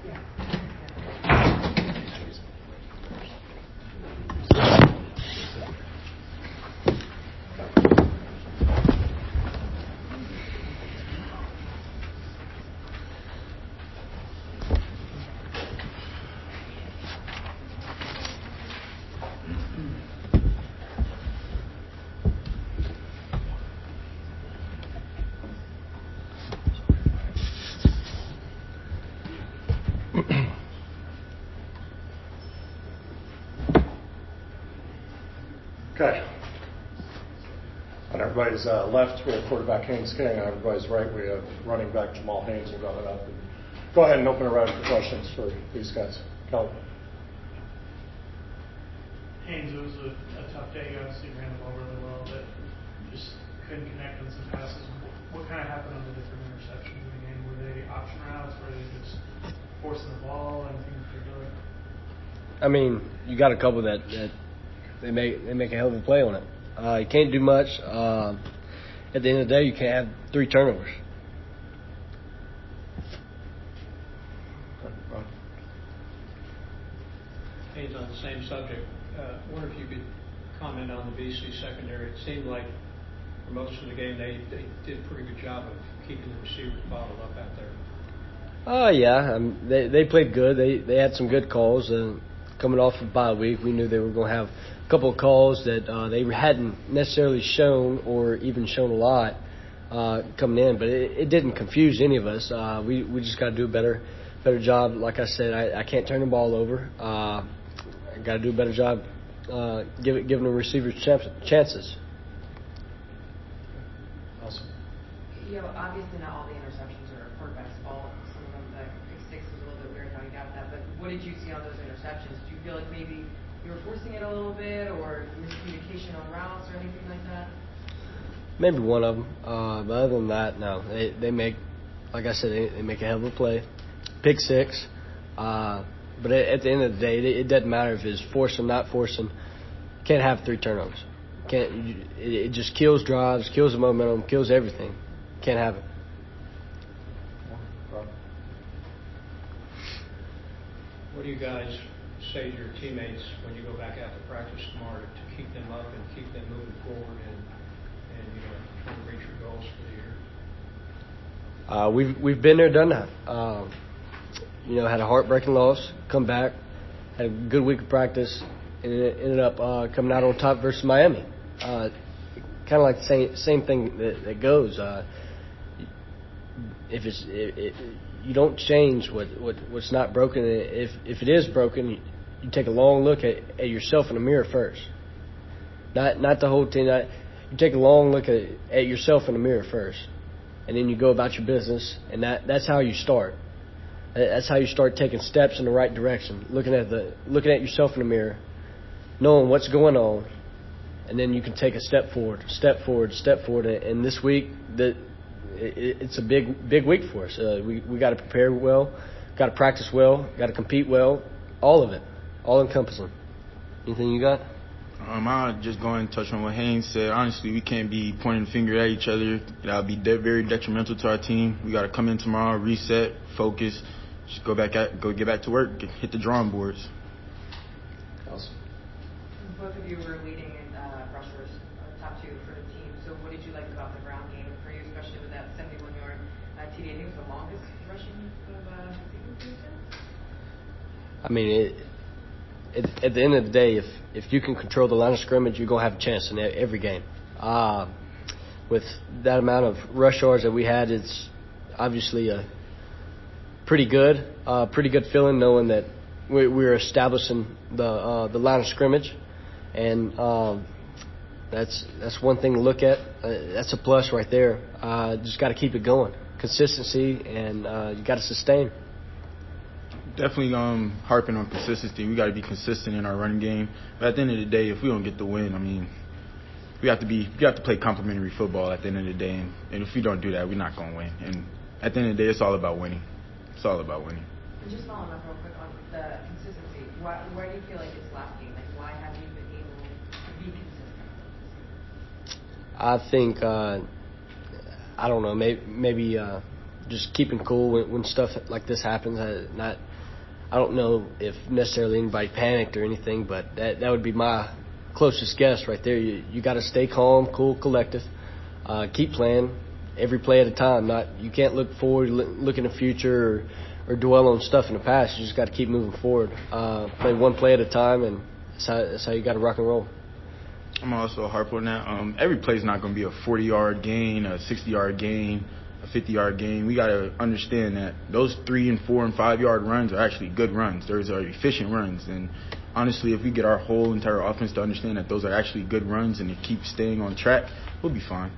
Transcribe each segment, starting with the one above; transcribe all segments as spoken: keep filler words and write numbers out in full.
Okay. On everybody's uh, left, we have quarterback Haynes King. On everybody's right, we have running back Jamal Haynes. We'll go ahead, up and go ahead and open it right up for questions for these guys. Kelly. Haynes, it was a, a tough day. You obviously ran the ball really well, but just couldn't connect on some passes. What, what kind of happened on the different interceptions in the game? Were they option routes? Were they just forcing the ball? Anything in particular? I mean, you got a couple that, that they make they make a hell of a play on it. Uh, you can't do much. Uh, at the end of the day, you can't have three turnovers. Haynes, on the same subject, I uh, wonder if you could comment on the B C secondary. It seemed like for most of the game they, they did a pretty good job of keeping the receivers bottled up out there. Oh, uh, yeah. Um, they they played good. They they had some good calls. Uh, coming off of bye week, we knew they were going to have a couple of calls that uh, they hadn't necessarily shown or even shown a lot uh, coming in, but it, it didn't confuse any of us. Uh, we we just got to do a better better job. Like I said, I, I can't turn the ball over. Uh, I got to do a better job uh, give, giving the receivers chances. Awesome. You know, obviously not all the interceptions are quarterback's fault. Some of them, the pick six was a little bit weird how he got that. But what did you see on those interceptions? Do you feel like maybe you were forcing it a little bit, or miscommunication on routes, or anything like that? Maybe one of them. Uh, but other than that, no. They they make, like I said, they, they make a hell of a play. Pick six. Uh, but at the end of the day, it, it doesn't matter if it's forcing, not forcing. Can't have three turnovers. Can't. It, it just kills drives, kills the momentum, kills everything. Can't have it. What do you guys say to your teammates when you go back out to practice tomorrow to keep them up and keep them moving forward and, and you know, trying to reach your goals for the year? Uh, we've we've been there, done that. Um, you know, had a heartbreaking loss, come back, had a good week of practice, and it ended up uh, coming out on top versus Miami. Uh, kind of like the same same thing that, that goes. Uh, if it's it, it, you don't change what, what what's not broken. If if it is broken, you, you take a long look at, at yourself in the mirror first. Not not the whole team. Not, you take a long look at at yourself in the mirror first, and then you go about your business. And that, that's how you start. That's how you start taking steps in the right direction. Looking at the looking at yourself in the mirror, knowing what's going on, and then you can take a step forward, step forward, step forward. And this week, the it's a big big week for us. Uh, we we got to prepare well, got to practice well, got to compete well. All of it, all encompassing. Anything you got? Um, I'll just go and touch on what Haynes said. Honestly, we can't be pointing the finger at each other. That'll be de- very detrimental to our team. We got to come in tomorrow, reset, focus, just go back at, go get back to work, get, hit the drawing boards. Awesome. Both of you were leading in uh, rushers, uh, top two for the team. So what did you like about the ground game for you, especially with that seventy-one-yard uh, T D? I think it was the longest rushing of uh, season. I mean, it, it, at the end of the day, if if you can control the line of scrimmage, you're gonna have a chance in every game. Uh, with that amount of rush yards that we had, it's obviously a pretty good, uh, pretty good feeling knowing that we, we're establishing the uh, the line of scrimmage, and um, that's that's one thing to look at. Uh, that's a plus right there. Uh, just got to keep it going, consistency, and uh, you got to sustain. Definitely um, harping on consistency. We got to be consistent in our running game. But at the end of the day, if we don't get the win, I mean, we have to be we have to play complementary football at the end of the day. And, and if we don't do that, we're not going to win. And at the end of the day, it's all about winning. It's all about winning. And just following up real quick on the consistency, why, why do you feel like it's lacking? Like, why haven't you been able to be consistent? I think uh, I don't know. Maybe maybe uh, just keeping cool when, when stuff like this happens. I, not, I don't know if necessarily anybody panicked or anything, but that that would be my closest guess right there. You you got to stay calm, cool, collective, uh, keep playing every play at a time. Not you can't look forward, look in the future, or, or dwell on stuff in the past. You just got to keep moving forward. Uh, play one play at a time, and that's how, that's how you got to rock and roll. I'm also a harp on that. Um, every play is not going to be a forty-yard gain, a sixty-yard gain, a fifty-yard gain. We got to understand that those three and four and five-yard runs are actually good runs. Those are efficient runs. And honestly, if we get our whole entire offense to understand that those are actually good runs and to keep staying on track, we'll be fine.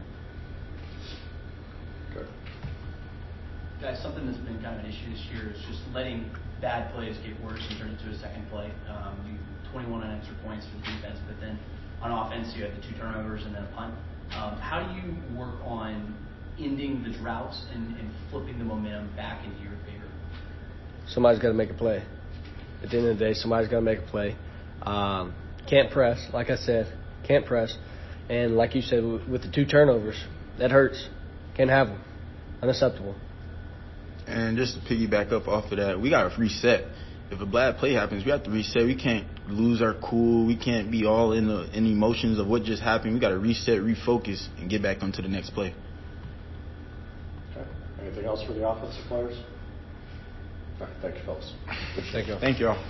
Good. Guys, something that's been kind of an issue this year is just letting bad plays get worse and turn into a second play. Um, you twenty-one on extra points for the defense, but then on offense, you had the two turnovers and then a punt. Um, how do you work on ending the droughts and, and flipping the momentum back into your favor? Somebody's got to make a play. At the end of the day, somebody's got to make a play. Um, can't press, like I said, can't press. And like you said, with the two turnovers, that hurts. Can't have them. Unacceptable. And just to piggyback up off of that, we got to reset. If a bad play happens, we have to reset. We can't lose our cool. We can't be all in the in the emotions of what just happened. We got to reset, refocus, and get back onto the next play. Okay. Anything else for the offensive players? All right, thank you, fellas. Thank you. Thank you all.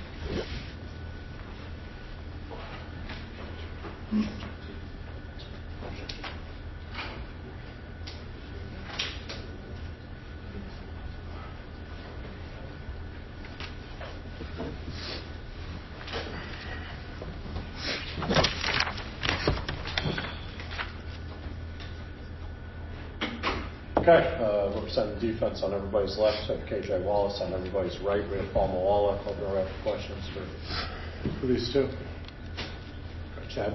Okay, uh, representing defense on everybody's left, we have K J Wallace. On everybody's right, we have Paul Malala. Open her up for questions for, for these two. Chad?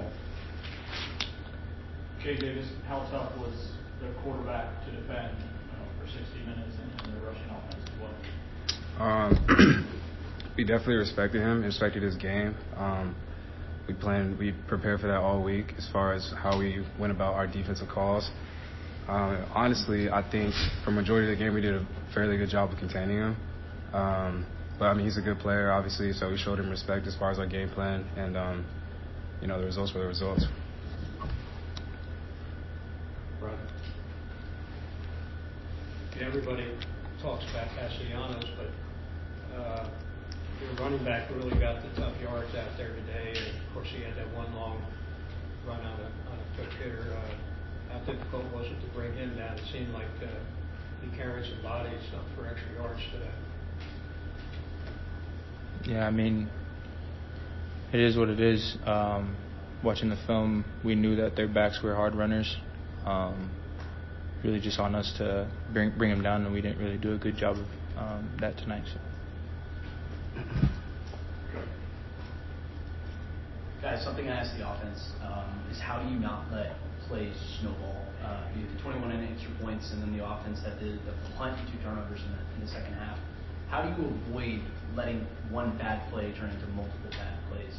K J, just how tough was the quarterback to defend uh, for sixty minutes and, and the rushing offense as well? Um, we definitely respected him, respected his game. Um, we planned, we prepared for that all week as far as how we went about our defensive calls. Um, honestly, I think for majority of the game we did a fairly good job of containing him. Um, but I mean, he's a good player, obviously, so we showed him respect as far as our game plan, and um, you know, the results were the results. Right. Everybody talks about Castellanos, but uh, your running back really got the tough yards out there today. And of course, he had that one long run on a, on a quick hitter. Uh, how difficult was it to bring him down? It seemed like uh, he carried some bodies up for extra yards today. Yeah, I mean, it is what it is. Um, watching the film, we knew that their backs were hard runners. Um, really just on us to bring bring them down, and we didn't really do a good job of um, that tonight. So. Guys, something I asked the offense um, is how do you not let plays snowball? Uh, you had the twenty-one in extra points, and then the offense had the, the punt and two turnovers in the, in the second half. How do you avoid letting one bad play turn into multiple bad plays?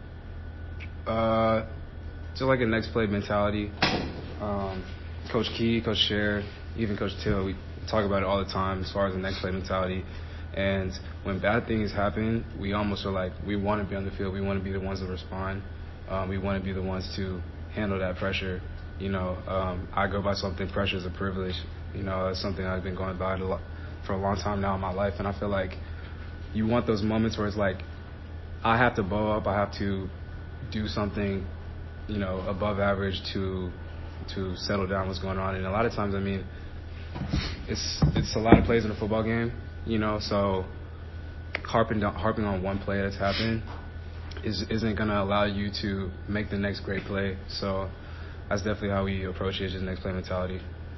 Uh, just like a next play mentality. Um, Coach Key, Coach Sher, even Coach Till, we talk about it all the time as far as the next play mentality. And when bad things happen, we almost are like, we want to be on the field. We want to be the ones to respond. Um, we want to be the ones to handle that pressure. You know, um, I go by something, pressure is a privilege. You know, that's something I've been going by a lot, for a long time now in my life. And I feel like you want those moments where it's like, I have to bow up. I have to do something, you know, above average to to settle down what's going on. And a lot of times, I mean, it's it's a lot of plays in a football game, you know, so harping harping on one play that's happened is, isn't going to allow you to make the next great play. So that's definitely how we approach it, just next play mentality.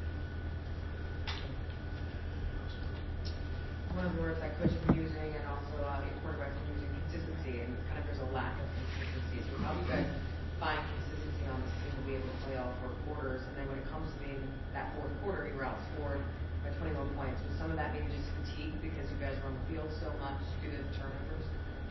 One of the words that coaches been using and also uh, your quarterbacks been using, consistency, and it's kind of there's a lack of consistency. So how do you guys find consistency on this team to be able to play all four quarters? And then when it comes to maybe that fourth quarter, you were outscored by twenty-one points. Was some of that maybe just fatigue because you guys were on the field so much due to the turnovers?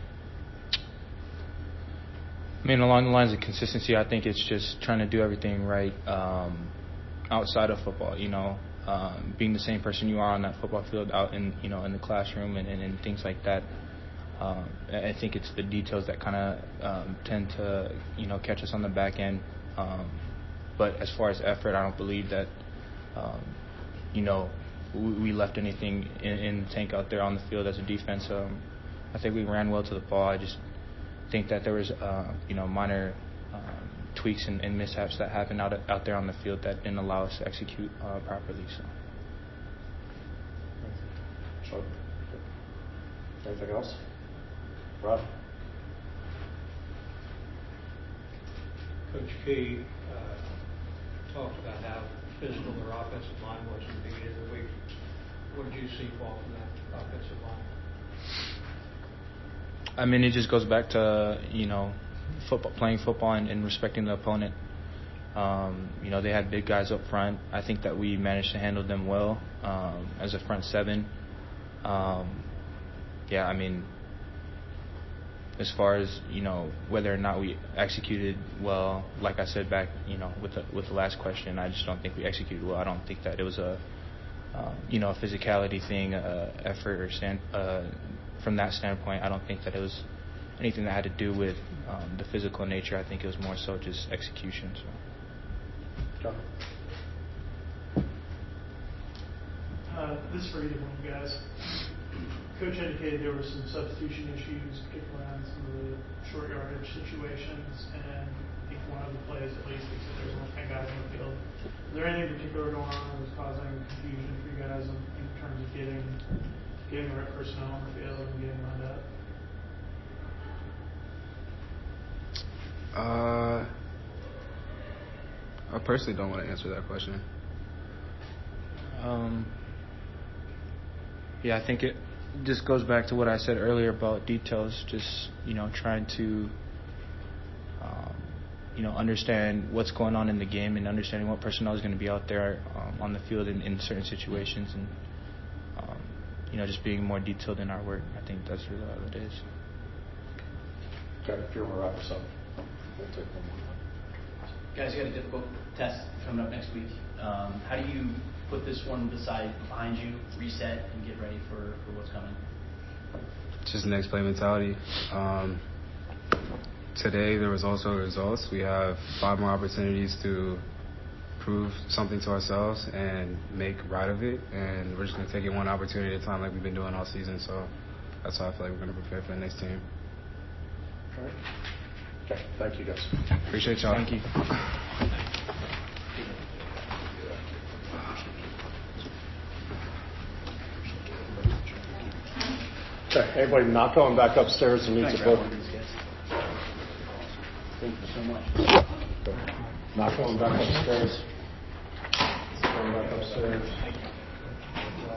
I mean, along the lines of consistency, I think it's just trying to do everything right um, outside of football. You know, um, being the same person you are on that football field out in, you know, in the classroom and, and, and things like that. Um, I think it's the details that kind of um, tend to, you know, catch us on the back end. Um, but as far as effort, I don't believe that, um, you know, we, we left anything in, in the tank out there on the field as a defense. Um, I think we ran well to the ball. I just think that there was, uh, you know, minor um, tweaks and, and mishaps that happened out out there on the field that didn't allow us to execute uh, properly. So. Sure. Anything else? Rob? Coach Key uh, talked about how physical their offensive line was at the beginning of the week. What did you see fall from that offensive line? I mean, it just goes back to, you know, football, playing football and, and respecting the opponent. Um, you know, they had big guys up front. I think that we managed to handle them well um, as a front seven. Um, yeah, I mean, as far as, you know, whether or not we executed well, like I said back, you know, with the, with the last question, I just don't think we executed well. I don't think that it was a, uh, you know, a physicality thing, uh, effort or stand, uh, from that standpoint. I don't think that it was anything that had to do with um, the physical nature. I think it was more so just execution. So. John? Uh, this is for either one of you guys. Coach indicated there were some substitution issues, particularly on some of the short yardage situations, and I think one of the plays at least, they said there was only ten guys on the field. Is there anything particular going on that was causing confusion for you guys in, in terms of getting getting the right personnel on the field and getting lined up? Uh, I personally don't want to answer that question. Um, yeah, I think it just goes back to what I said earlier about details, just, you know, trying to, um, you know, understand what's going on in the game and understanding what personnel is going to be out there um, on the field in, in certain situations, and, um, you know, just being more detailed in our work. I think that's really all it is. Okay, if you want to wrap us up, we'll take one more. Guys, you got a difficult test coming up next week. Um, how do you put this one beside behind you, reset, and get ready for, for what's coming? Just next play mentality. Um, today there was also results. We have five more opportunities to prove something to ourselves and make right of it, and we're just going to take it one opportunity at a time like we've been doing all season. So that's how I feel like we're going to prepare for the next team. All right. Okay, thank you guys. Appreciate y'all. Thank you. Okay, anybody not going back upstairs and needs a book? Thank you so much. Not going back upstairs.